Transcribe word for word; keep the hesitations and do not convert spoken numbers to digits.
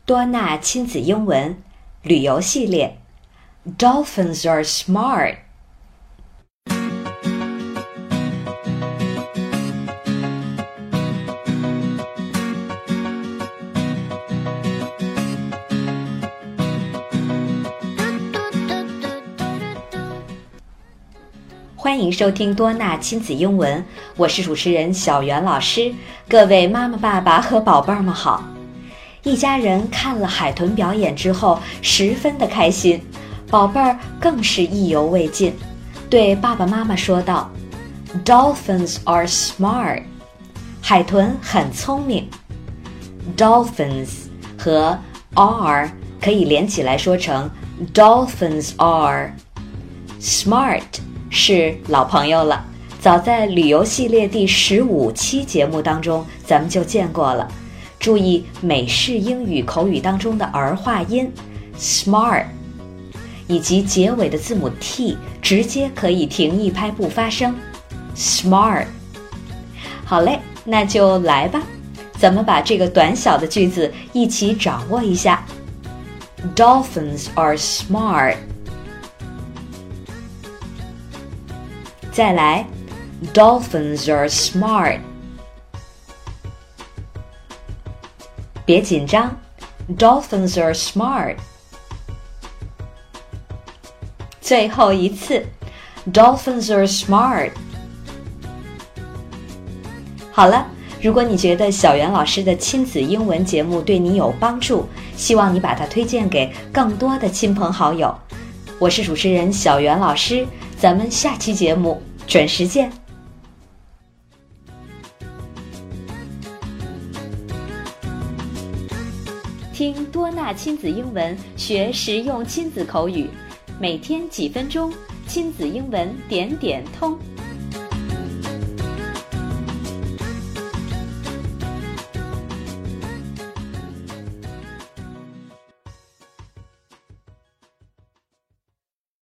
多纳亲子英文旅游系列 Dolphins are smart。 欢迎收听多纳亲子英文，我是主持人小袁老师。各位妈妈爸爸和宝贝儿们好。一家人看了海豚表演之后十分的开心，宝贝儿更是意犹未尽，对爸爸妈妈说道 Dolphins are smart， 海豚很聪明。 Dolphins 和 are 可以连起来说成 Dolphins are。 Smart 是老朋友了，早在旅游系列第十五期节目当中咱们就见过了。注意美式英语口语当中的儿化音 smart 以及结尾的字母 t 直接可以停一拍不发声 smart。 好嘞，那就来吧，咱们把这个短小的句子一起掌握一下。 Dolphins are smart。 再来 Dolphins are smart。别紧张 Dolphins are smart。 最后一次 Dolphins are smart。 好了，如果你觉得小袁老师的亲子英文节目对你有帮助，希望你把它推荐给更多的亲朋好友。我是主持人小袁老师，咱们下期节目准时见。听多纳亲子英文，学实用亲子口语，每天几分钟，亲子英文点点通。